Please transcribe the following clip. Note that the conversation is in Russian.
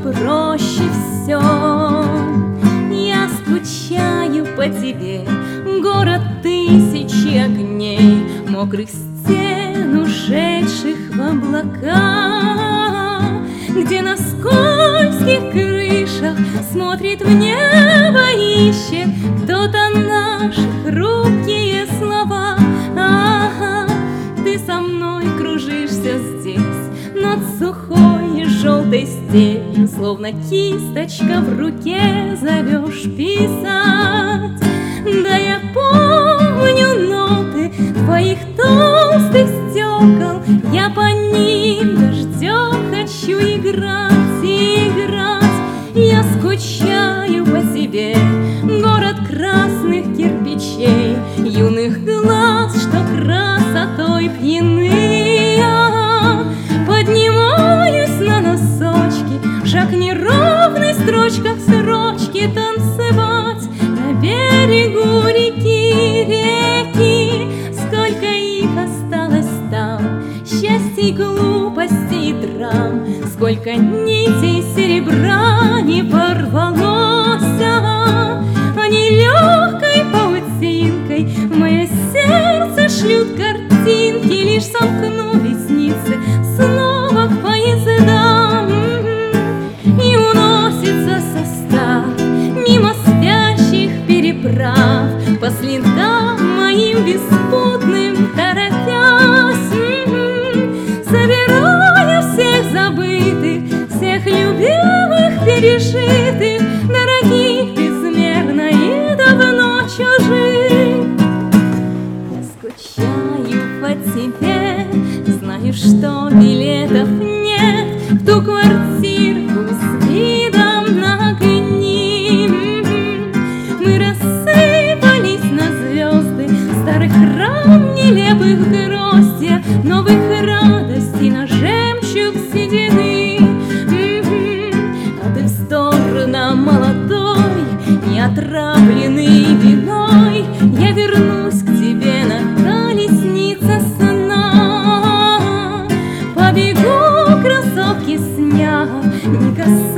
проще все. Я скучаю по тебе, город тысячи огней, мокрых стен, ушедших в облака, где на скользких крышах смотрит в небо, ищет кто-то наши хрупкие слова. Ага, ты со мной кружишься здесь над сухой и желтой степью, словно кисточка в руке зовешь писать. Да я помню ноты твоих толстых стекол, я по ним дождем хочу играть и играть. Я скучаю по тебе, город красных кирпичей, юных глаз, что красотой пьяны. Поднимаюсь на носочки, шаг неровный, строчка в строчке танцевать на берегу реки. Сколько их осталось там, счастья и глупости и драм, сколько нитей серебра не порвалось. Они легкой паутинкой в мое сердце шлют картинки, лишь сомкну ресницы снова к поездам, и уносится состав мимо спящих переправ, по следам моим беспутным торопясь. Собираю всех забытых, всех любимых, пережитых, дорогих безмерно и давно чужих. Я скучаю по тебе, знаю, что билетов нет в ту квартирку с видом на огни. Мы рассыпались на звезды, старых ран, нелепых гроздья, новых радостей на жемчуг седины. А ты вздорно молодой, неотравленный виной, я вернусь к тебе на колеснице сна. Побегу, кроссовки сняв, не касаясь